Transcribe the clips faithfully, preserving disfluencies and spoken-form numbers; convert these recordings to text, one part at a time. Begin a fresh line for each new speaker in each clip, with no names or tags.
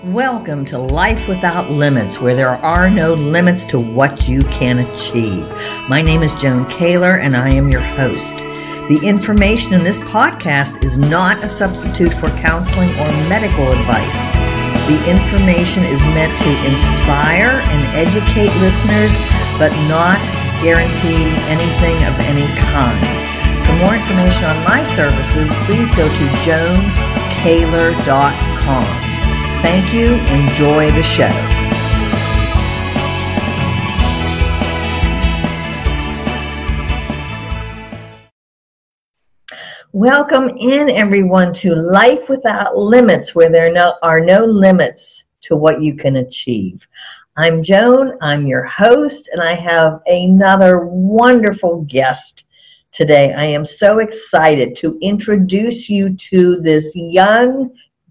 Welcome to Life Without Limits, where there are no limits to what you can achieve. My name is Joan Kaler, and I am your host. The information in this podcast is not a substitute for counseling or medical advice. The information is meant to inspire and educate listeners, but not guarantee anything of any kind. For more information on my services, please go to joan kaler dot com. Thank you. Enjoy the show. Welcome in, everyone, to Life Without Limits, where there no, are no limits to what you can achieve. I'm Joan. I'm your host, and I have another wonderful guest today. I am so excited to introduce you to this young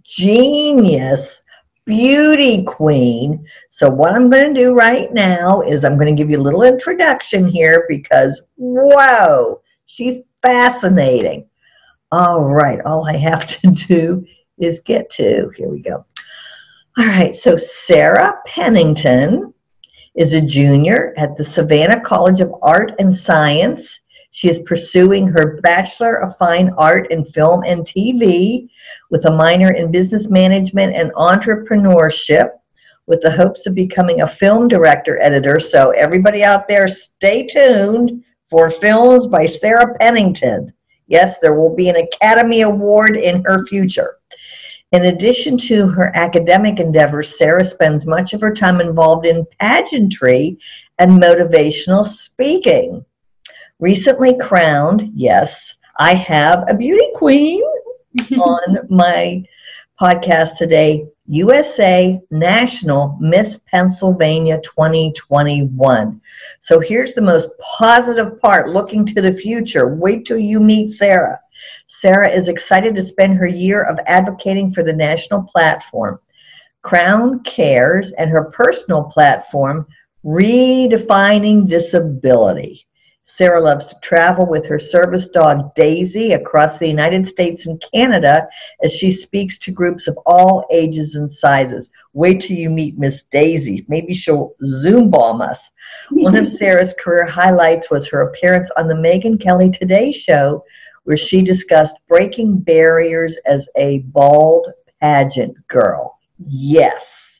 genius beauty queen. So what I'm going to do right now is I'm going to give you a little introduction here because, whoa, she's fascinating. All right, all I have to do is get to, here we go. All right, so Sarah Pennington is a junior at the Savannah College of Art and Science. She is pursuing her Bachelor of Fine Art in Film and T V with a minor in Business Management and Entrepreneurship with the hopes of becoming a film director editor. So everybody out there, stay tuned for films by Sarah Pennington. Yes, there will be an Academy Award in her future. In addition to her academic endeavors, Sarah spends much of her time involved in pageantry and motivational speaking. Recently crowned, yes, I have a beauty queen on my podcast today, U S A National Miss Pennsylvania twenty twenty-one. So here's the most positive part, looking to the future. Wait till you meet Sarah. Sarah is excited to spend her year of advocating for the national platform, Crown Cares, and her personal platform, Redefining Disability. Sarah loves to travel with her service dog, Daisy, across the United States and Canada as she speaks to groups of all ages and sizes. Wait till you meet Miss Daisy. Maybe she'll Zoom bomb us. One of Sarah's career highlights was her appearance on the Megyn Kelly Today Show, where she discussed breaking barriers as a bald pageant girl. Yes.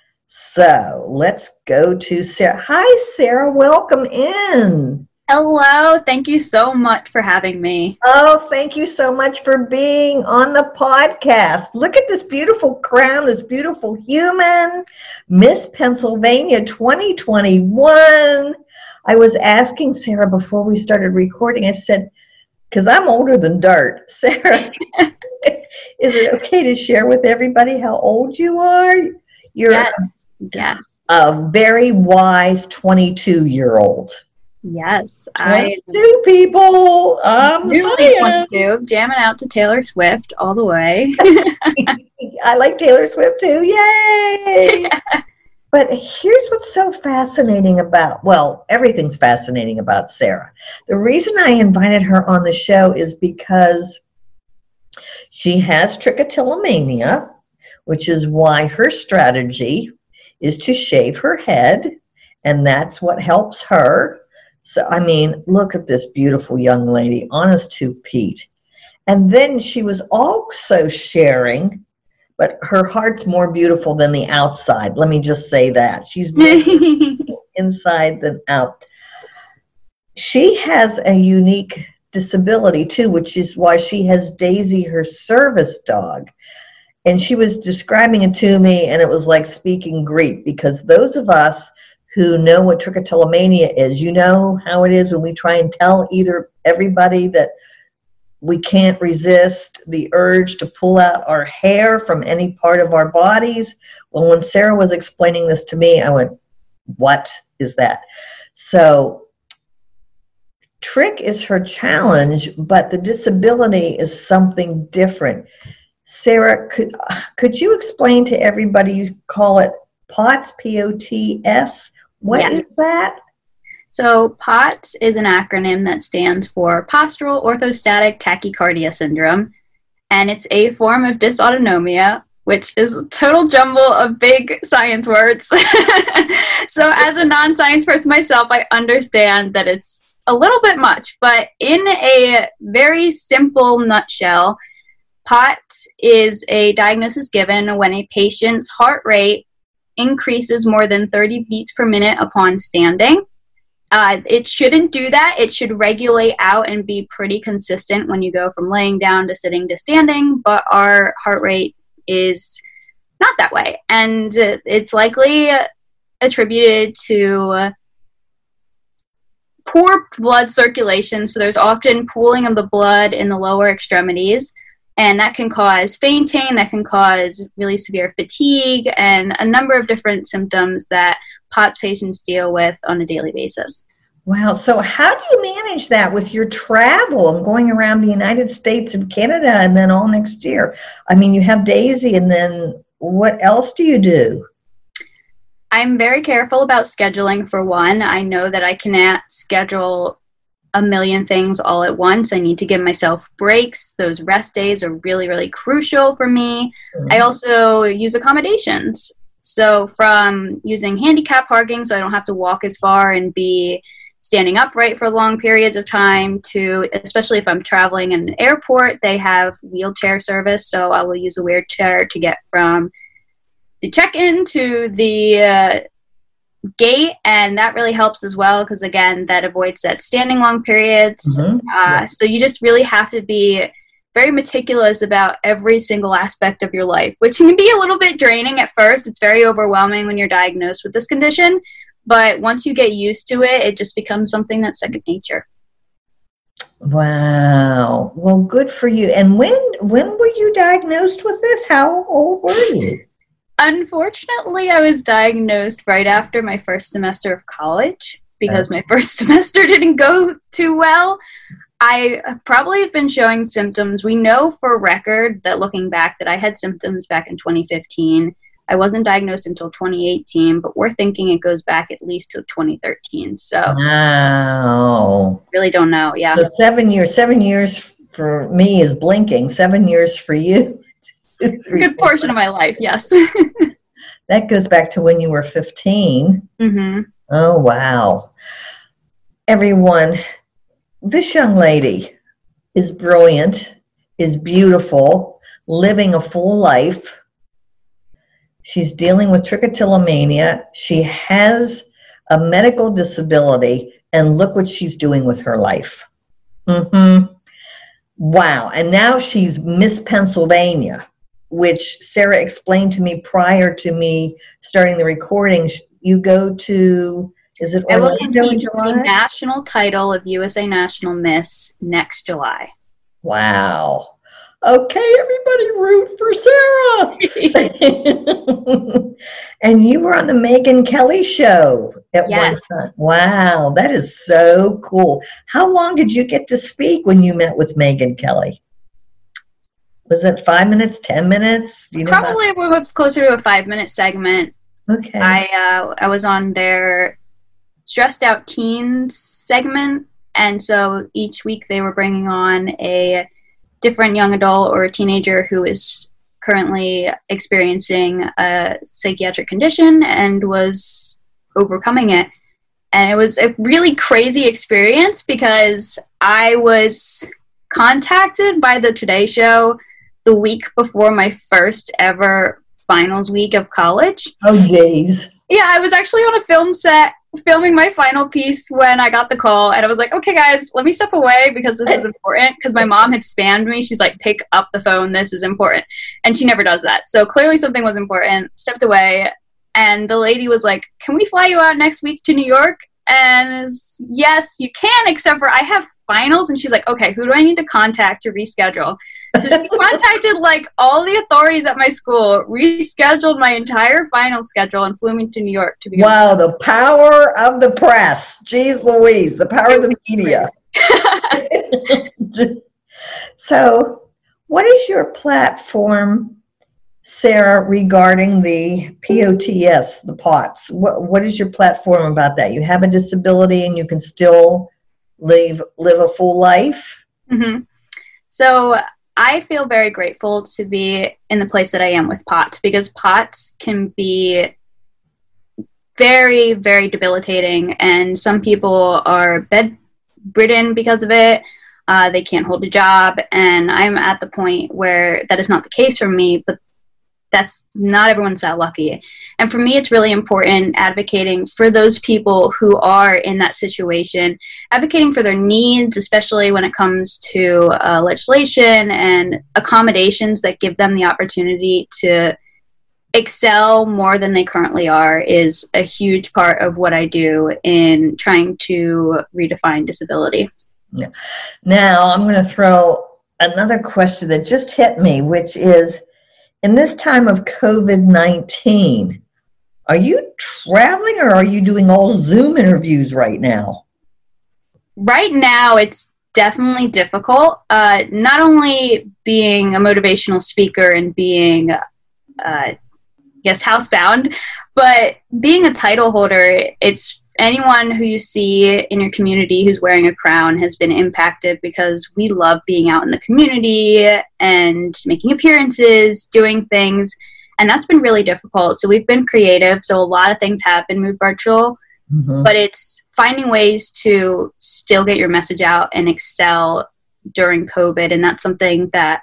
So let's go to Sarah. Hi, Sarah. Welcome in.
Hello. Thank you so much for having me.
Oh, thank you so much for being on the podcast. Look at this beautiful crown, this beautiful human, Miss Pennsylvania twenty twenty-one. I was asking Sarah before we started recording, I said, because I'm older than dirt, Sarah, is it okay to share with everybody how old you are? You're
yes. Yes.
a very wise twenty-two-year-old.
Yes,
I do, people. I'm
really twenty-two, jamming out to Taylor Swift all the way.
I like Taylor Swift too. Yay! But here's what's so fascinating about, well, everything's fascinating about Sarah. The reason I invited her on the show is because she has trichotillomania, which is why her strategy is to shave her head, and that's what helps her. So, I mean, look at this beautiful young lady, honest to Pete. And then she was also sharing, but her heart's more beautiful than the outside. Let me just say that. She's more inside than out. She has a unique disability, too, which is why she has Daisy, her service dog. And she was describing it to me, and it was like speaking Greek, because those of us who know what trichotillomania is, you know how it is when we try and tell either everybody that we can't resist the urge to pull out our hair from any part of our bodies. Well, when Sarah was explaining this to me, I went, what is that? So trich is her challenge, but the disability is something different. Sarah, could could you explain to everybody, you call it POTS, P O T S? What yeah. is that?
So POTS is an acronym that stands for Postural Orthostatic Tachycardia Syndrome, and it's a form of dysautonomia which is a total jumble of big science words. So as a non-science person myself, I understand that it's a little bit much, but in a very simple nutshell, POTS is a diagnosis given when a patient's heart rate increases more than thirty beats per minute upon standing. Uh, it shouldn't do that. It should regulate out and be pretty consistent when you go from laying down to sitting to standing, but our heart rate is not that way. And uh, it's likely attributed to uh, poor blood circulation. So there's often pooling of the blood in the lower extremities, and that can cause fainting, that can cause really severe fatigue, and a number of different symptoms that POTS patients deal with on a daily basis.
Wow. So how do you manage that with your travel and going around the United States and Canada and then all next year? I mean, you have Daisy, and then what else do you do?
I'm very careful about scheduling, for one. I know that I cannot schedule a million things all at once. I need to give myself breaks. Those rest days are really, really crucial for me. Mm-hmm. I also use accommodations. So from using handicap parking so I don't have to walk as far and be standing upright for long periods of time, to, especially if I'm traveling in an airport, they have wheelchair service. So I will use a wheelchair to get from the check-in to the uh, gate, and that really helps as well because, again, that avoids that standing long periods.
Mm-hmm.
Uh, yeah. So you just really have to be very meticulous about every single aspect of your life, which can be a little bit draining at first. It's very overwhelming when you're diagnosed with this condition, but once you get used to it, it just becomes something that's second nature.
Wow. Well, good for you. And when when were you diagnosed with this? How old were you?
Unfortunately, I was diagnosed right after my first semester of college because my first semester didn't go too well. I probably have been showing symptoms. We know for record that looking back that I had symptoms back in twenty fifteen. I wasn't diagnosed until twenty eighteen, but we're thinking it goes back at least to twenty thirteen. So,
wow.
Really don't know. Yeah.
So seven years, seven years for me is blinking. Seven years for you.
A good portion of my life, yes.
That goes back to when you were fifteen.
Mm-hmm.
Oh, wow. Everyone, this young lady is brilliant, is beautiful, living a full life. She's dealing with trichotillomania. She has a medical disability, and look what she's doing with her life. Mm-hmm. Wow. And now she's Miss Pennsylvania, which Sarah explained to me prior to me starting the recording. You go to, is it Orlando in July?
The national title of U S A National Miss next July.
Wow. Okay, everybody root for Sarah. And you were on the Megyn Kelly show at
yes.
one time. Wow, that is so cool. How long did you get to speak when you met with Megyn Kelly? Was it five minutes, ten minutes? Do you know
Probably it was closer to a five-minute segment.
Okay.
I uh, I was on their Stressed Out Teens segment, and so each week they were bringing on a different young adult or a teenager who is currently experiencing a psychiatric condition and was overcoming it. And it was a really crazy experience because I was contacted by the Today Show the week before my first ever finals week of college.
Oh, jeez.
Yeah, I was actually on a film set filming my final piece when I got the call, and I was like, okay guys, let me step away because this is important, because my mom had spammed me. She's like, pick up the phone, this is important, and she never does that, so clearly something was important. Stepped away, and the lady was like, can we fly you out next week to New York? And was, yes, you can, except for I have finals. And she's like, okay, who do I need to contact to reschedule? So she contacted like all the authorities at my school, rescheduled my entire final schedule, and flew me to New York to be.
Wow, the power of the press. Jeez Louise, the power of the media. So what is your platform, Sarah, regarding the P O T S, the POTS? What What is your platform about that? You have a disability and you can still live live a full life?
Mm-hmm. So I feel very grateful to be in the place that I am with POTS, because POTS can be very, very debilitating, and some people are bedridden because of it. Uh, they can't hold a job, and I'm at the point where that is not the case for me, but that's not everyone's that lucky. And for me, it's really important advocating for those people who are in that situation, advocating for their needs, especially when it comes to uh, legislation and accommodations that give them the opportunity to excel more than they currently are, is a huge part of what I do in trying to redefine disability.
Yeah. Now, I'm going to throw another question that just hit me, which is, in this time of COVID nineteen, are you traveling or are you doing all Zoom interviews right now?
Right now, it's definitely difficult. Uh, not only being a motivational speaker and being, uh, yes, housebound, but being a title holder, it's anyone who you see in your community who's wearing a crown has been impacted, because we love being out in the community and making appearances, doing things, and that's been really difficult. So we've been creative. So a lot of things have been moved virtual, mm-hmm. but it's finding ways to still get your message out and excel during COVID. And that's something that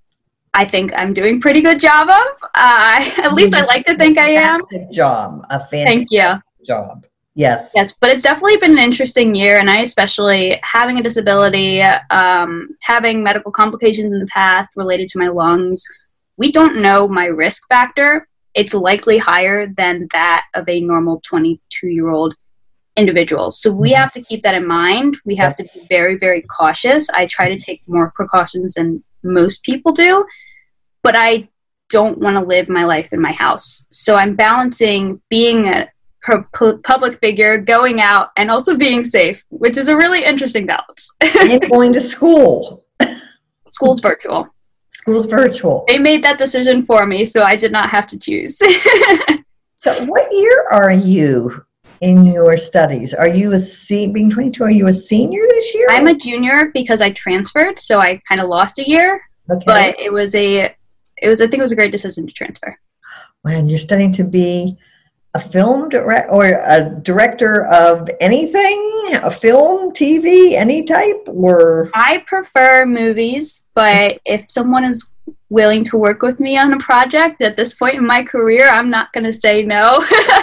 I think I'm doing a pretty good job of. Uh, at least I like to think I am.
Fantastic job. A fantastic
Thank you.
job. Yes.
Yes, but it's definitely been an interesting year, and I especially, having a disability, um, having medical complications in the past related to my lungs, we don't know my risk factor. It's likely higher than that of a normal twenty-two-year-old individual. So we have to keep that in mind. We have to be very, very cautious. I try to take more precautions than most people do, but I don't want to live my life in my house. So I'm balancing being a public figure, going out, and also being safe, which is a really interesting balance.
And going to school.
School's virtual.
School's virtual.
They made that decision for me, so I did not have to choose.
So what year are you in your studies? Are you a se- being twenty-two, are you a senior this year?
I'm a junior because I transferred, so I kind of lost a year. Okay. But it was a, it was, I think it was a great decision to transfer.
When you're studying to be a film direct or a director of anything, a film, T V, any type, or?
I prefer movies, but if someone is willing to work with me on a project at this point in my career, I'm not going to say no.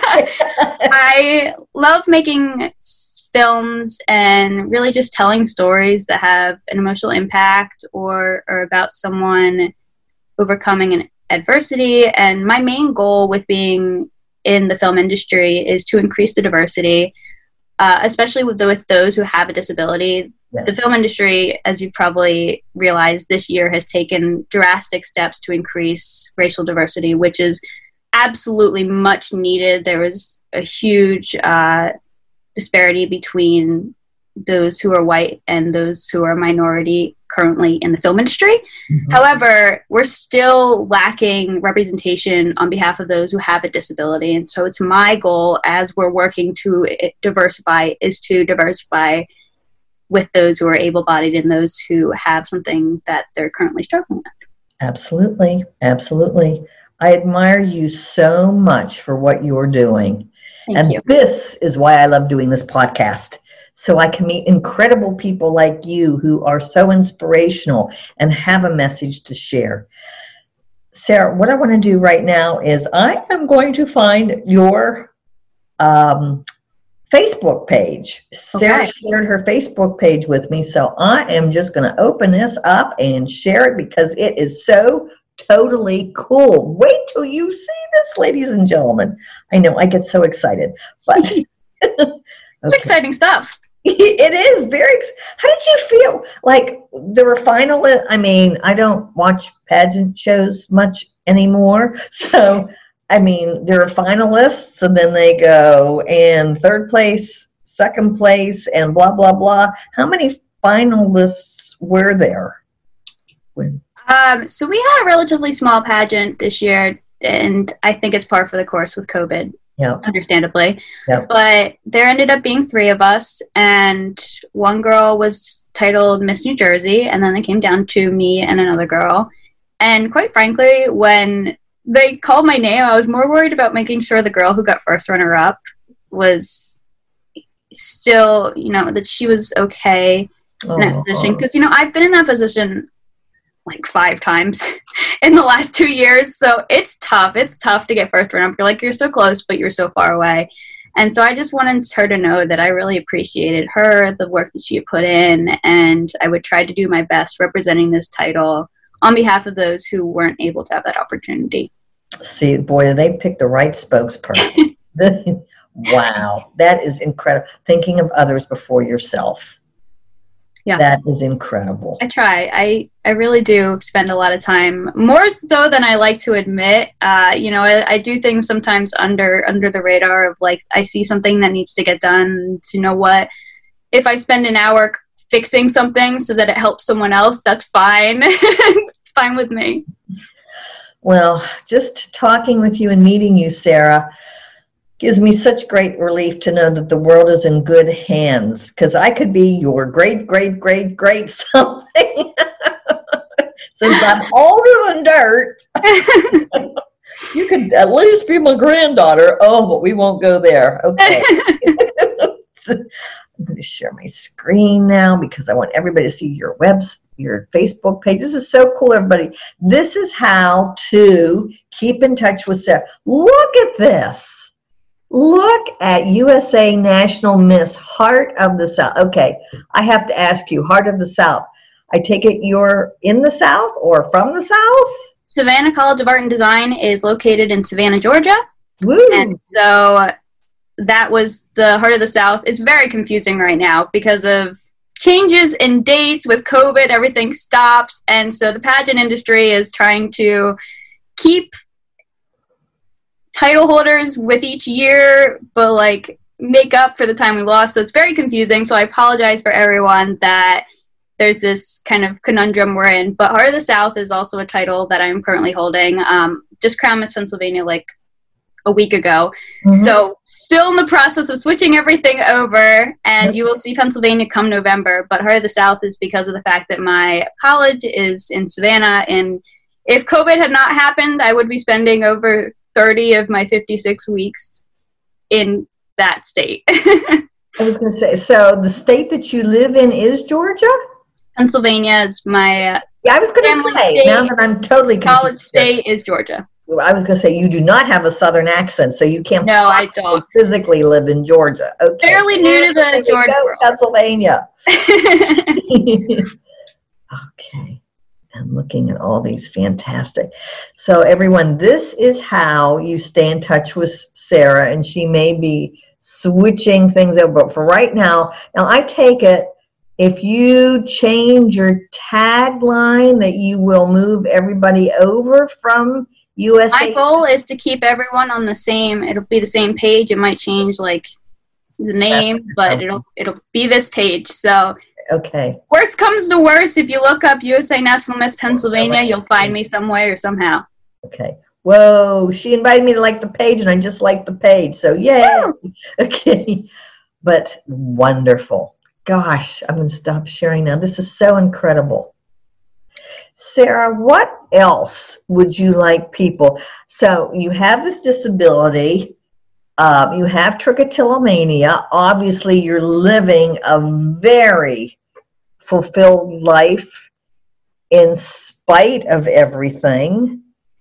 I love making films and really just telling stories that have an emotional impact or are about someone overcoming an adversity. And my main goal with being in the film industry is to increase the diversity, uh, especially with, the, with those who have a disability. Yes. The film industry, as you probably realize, this year has taken drastic steps to increase racial diversity, which is absolutely much needed. There was a huge uh, disparity between those who are white and those who are minority currently in the film industry. Mm-hmm. However, we're still lacking representation on behalf of those who have a disability. And so it's my goal, as we're working to diversify, is to diversify with those who are able-bodied and those who have something that they're currently struggling with.
Absolutely. Absolutely. I admire you so much for what you're doing.
Thank
and
you.
This is why I love doing this podcast. So I can meet incredible people like you who are so inspirational and have a message to share. Sarah, what I want to do right now is I am going to find your um, Facebook page. Sarah
okay.
shared her Facebook page with me, so I am just going to open this up and share it because it is so totally cool. Wait till you see this, ladies and gentlemen. I know I get so excited, but
it's okay. Exciting stuff.
It is very. How did you feel? Like there were finalists. I mean, I don't watch pageant shows much anymore, so I mean, there are finalists, and then they go and third place, second place, and blah blah blah. How many finalists were there? When?
Um, so we had a relatively small pageant this year, and I think it's par for the course with COVID.
Yeah.
understandably.
Yep.
But there ended up being three of us, and one girl was titled Miss New Jersey, and then it came down to me and another girl. And quite frankly, when they called my name, I was more worried about making sure the girl who got first runner-up was still, you know, that she was okay in that position. Because, you know, I've been in that position like five times in the last two years. So it's tough. It's tough to get first runner-up. You're like, you're so close, but you're so far away. And so I just wanted her to know that I really appreciated her, the work that she had put in, and I would try to do my best representing this title on behalf of those who weren't able to have that opportunity.
See, boy, they picked the right spokesperson. Wow, that is incredible. Thinking of others before yourself. Yeah. That is incredible.
I try. I, I really do spend a lot of time, more so than I like to admit. Uh, you know, I, I do things sometimes under under the radar of, like, I see something that needs to get done. You know what? If I spend an hour fixing something so that it helps someone else, that's fine. Fine with me.
Well, just talking with you and meeting you, Sarah, gives me such great relief to know that the world is in good hands, because I could be your great, great, great, great something. Since I'm older than dirt, you could at least be my granddaughter. Oh, but we won't go there. Okay. I'm going to share my screen now because I want everybody to see your webs, your Facebook page. This is so cool, everybody. This is how to keep in touch with Sarah. Look at this. Look at U S A National Miss Heart of the South. Okay, I have to ask you, Heart of the South. I take it you're in the South or from the South?
Savannah College of Art and Design is located in Savannah, Georgia.
Woo.
And so that was the Heart of the South. It's very confusing right now because of changes in dates with COVID. Everything stops. And so the pageant industry is trying to keep title holders with each year, but like make up for the time we lost. So it's very confusing. So I apologize for everyone that there's this kind of conundrum we're in. But Heart of the South is also a title that I'm currently holding. Um, just crowned Miss Pennsylvania like a week ago. Mm-hmm. So still in the process of switching everything over, and you will see Pennsylvania come November. But Heart of the South is because of the fact that my college is in Savannah, and if COVID had not happened, I would be spending over thirty of my fifty-six weeks in that state.
I was going to say, so the state that you live in is Georgia?
Pennsylvania is my uh,
yeah, I was going to say, state. Now that I'm totally confused.
College state is Georgia.
I was going to say, you do not have a Southern accent, so you can't
no, I don't.
physically live in Georgia. Okay.
Fairly new to the Georgia world.
Pennsylvania. Okay. I'm looking at all these fantastic. So everyone, this is how you stay in touch with Sarah, and she may be switching things over. But for right now, now I take it if you change your tagline that you will move everybody over from U S A.
My goal is to keep everyone on the same, it'll be the same page. It might change like the name, but it'll it'll be this page. So
okay.
Worst comes to worst, if you look up U S A National Miss Pennsylvania, you'll find me some way or somehow.
Okay. Whoa, she invited me to like the page, and I just liked the page. So yay. Woo! Okay. But wonderful. Gosh, I'm going to stop sharing now. This is so incredible. Sarah, what else would you like people? So you have this disability. Uh, you have trichotillomania. Obviously, you're living a very fulfilled life in spite of everything.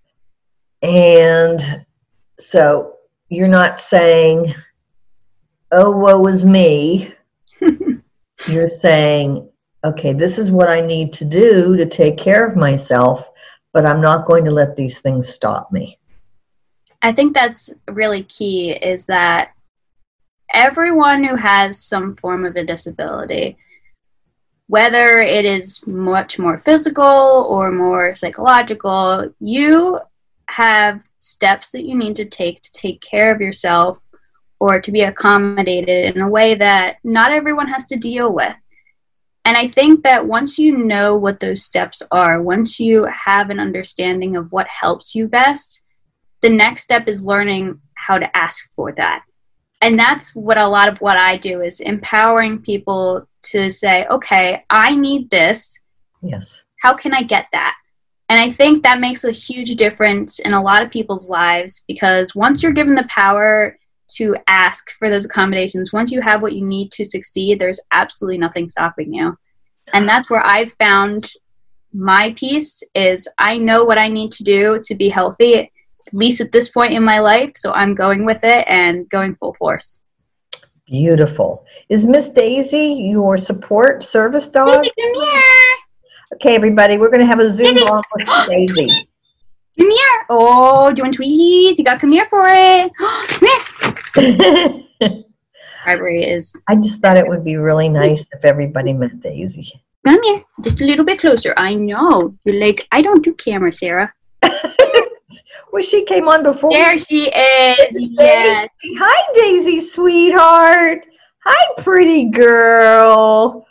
And so you're not saying, oh, woe is me. You're saying, okay, this is what I need to do to take care of myself, but I'm not going to let these things stop me.
I think that's really key, is that everyone who has some form of a disability, whether it is much more physical or more psychological, you have steps that you need to take to take care of yourself or to be accommodated in a way that not everyone has to deal with. And I think that once you know what those steps are, once you have an understanding of what helps you best, the next step is learning how to ask for that. And that's what a lot of what I do is empowering people to say, okay, I need this.
Yes.
How can I get that? And I think that makes a huge difference in a lot of people's lives, because once you're given the power to ask for those accommodations, once you have what you need to succeed, there's absolutely nothing stopping you. And that's where I've found my peace is I know what I need to do to be healthy, at least at this point in my life. So I'm going with it and going full force.
Beautiful. Is Miss Daisy your support service dog?
Daisy, come here.
Okay, everybody, we're going to have a Zoom call with Daisy.
Come here. Oh, do you want tweezies? You got to come here for it. Come here. Library is.
I just thought it would be really nice if everybody met Daisy.
Come here. Just a little bit closer. I know. You're like, I don't do camera, Sarah.
Well, she came on before.
There she is. Yes.
Hi, Daisy, sweetheart. Hi, pretty girl.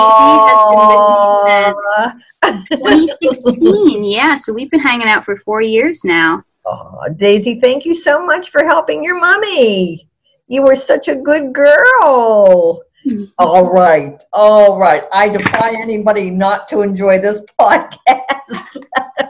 Daisy has been with me since twenty sixteen. Yeah, so we've been hanging out for four years now.
Oh, Daisy, thank you so much for helping your mommy. You were such a good girl. All right. All right. I defy anybody not to enjoy this podcast.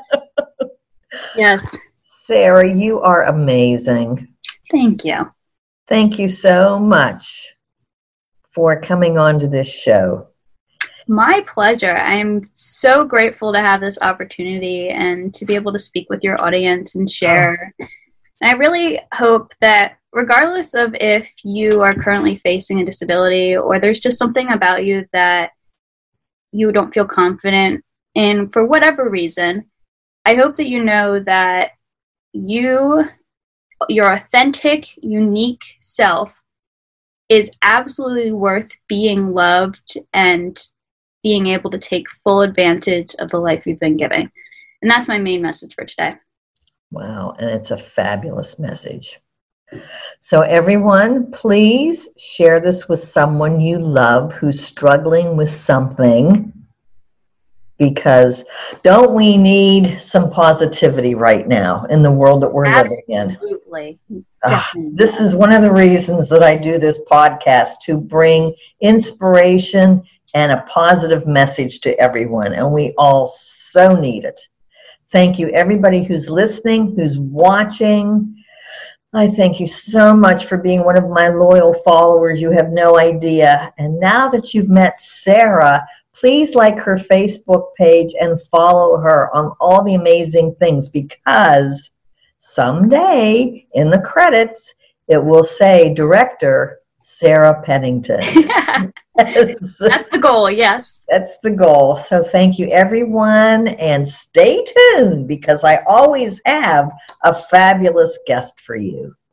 Yes.
Sarah, you are amazing.
Thank you.
Thank you so much for coming on to this show.
My pleasure. I'm so grateful to have this opportunity and to be able to speak with your audience and share. Oh. And I really hope that regardless of if you are currently facing a disability or there's just something about you that you don't feel confident in for whatever reason, I hope that you know that you, your authentic, unique self is absolutely worth being loved and being able to take full advantage of the life you've been given. And that's my main message for today.
Wow, and it's a fabulous message. So everyone, please share this with someone you love who's struggling with something, because don't we need some positivity right now in the world that we're
Absolutely.
living in?
Absolutely.
Uh, this is one of the reasons that I do this podcast, to bring inspiration and a positive message to everyone, and we all so need it. Thank you, everybody who's listening, who's watching. I thank you so much for being one of my loyal followers. You have no idea. And now that you've met Sarah, please like her Facebook page and follow her on all the amazing things, because someday in the credits, it will say Director Sarah Pennington.
That's the goal, yes.
That's the goal. So thank you, everyone, and stay tuned, because I always have a fabulous guest for you.